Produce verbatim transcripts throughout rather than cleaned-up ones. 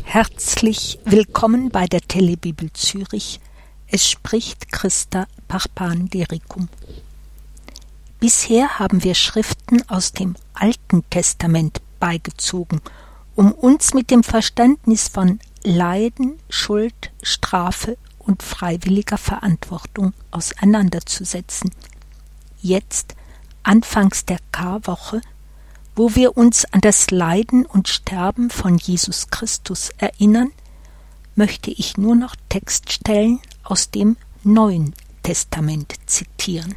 Herzlich willkommen bei der Telebibel Zürich. Es spricht Christa Parpan-Dericum. Bisher haben wir Schriften aus dem Alten Testament beigezogen, um uns mit dem Verständnis von Leiden, Schuld, Strafe und freiwilliger Verantwortung auseinanderzusetzen. Jetzt, anfangs der Karwoche, wo wir uns an das Leiden und Sterben von Jesus Christus erinnern, möchte ich nur noch Textstellen aus dem Neuen Testament zitieren.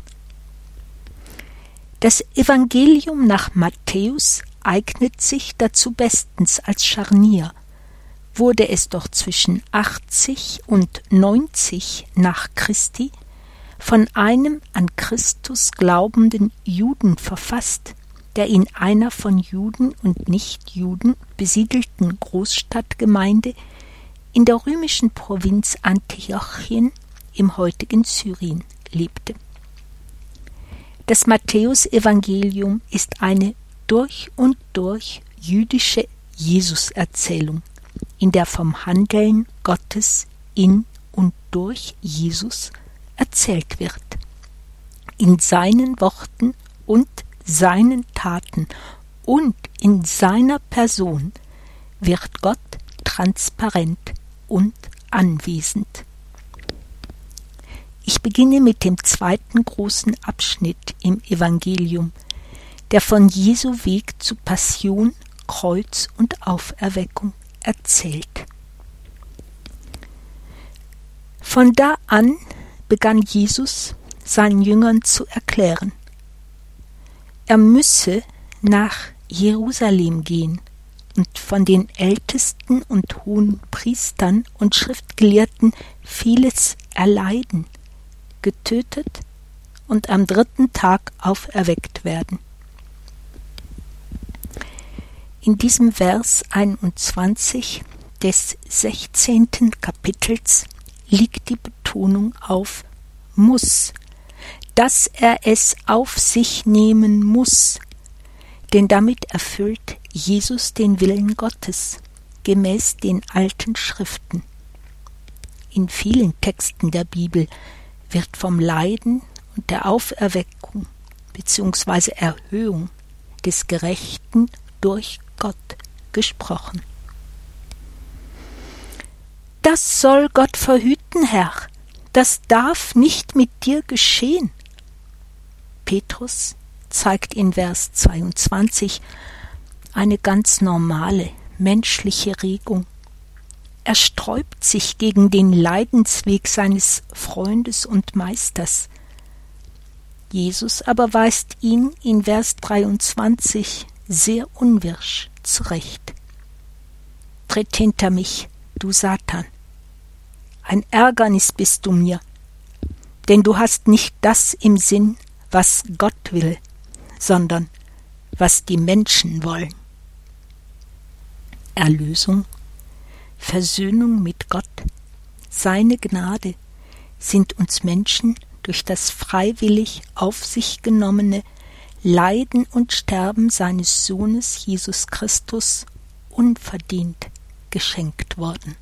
Das Evangelium nach Matthäus eignet sich dazu bestens als Scharnier. Wurde es doch zwischen achtzig und neunzig nach Christi von einem an Christus glaubenden Juden verfasst, der in einer von Juden und Nichtjuden besiedelten Großstadtgemeinde in der römischen Provinz Antiochien im heutigen Syrien lebte. Das Matthäusevangelium ist eine durch und durch jüdische Jesuserzählung, in der vom Handeln Gottes in und durch Jesus erzählt wird. In seinen Worten und seinen Taten und in seiner Person wird Gott transparent und anwesend. Ich beginne mit dem zweiten großen Abschnitt im Evangelium, der von Jesu Weg zu Passion, Kreuz und Auferweckung erzählt. Von da an begann Jesus, seinen Jüngern zu erklären, er müsse nach Jerusalem gehen und von den Ältesten und hohen Priestern und Schriftgelehrten vieles erleiden, getötet und am dritten Tag auferweckt werden. In diesem Vers einundzwanzig des sechzehnten Kapitels liegt die Betonung auf muss, dass er es auf sich nehmen muss, denn damit erfüllt Jesus den Willen Gottes, gemäß den alten Schriften. In vielen Texten der Bibel wird vom Leiden und der Auferweckung bzw. Erhöhung des Gerechten durch Gott gesprochen. Das soll Gott verhüten, Herr, das darf nicht mit dir geschehen. Petrus zeigt in Vers zweiundzwanzig eine ganz normale menschliche Regung. Er sträubt sich gegen den Leidensweg seines Freundes und Meisters. Jesus aber weist ihn in Vers dreiundzwanzig sehr unwirsch zurecht. Tritt hinter mich, du Satan. Ein Ärgernis bist du mir, denn du hast nicht das im Sinn, was Gott will, sondern was die Menschen wollen. Erlösung, Versöhnung mit Gott, seine Gnade sind uns Menschen durch das freiwillig auf sich genommene Leiden und Sterben seines Sohnes Jesus Christus unverdient geschenkt worden.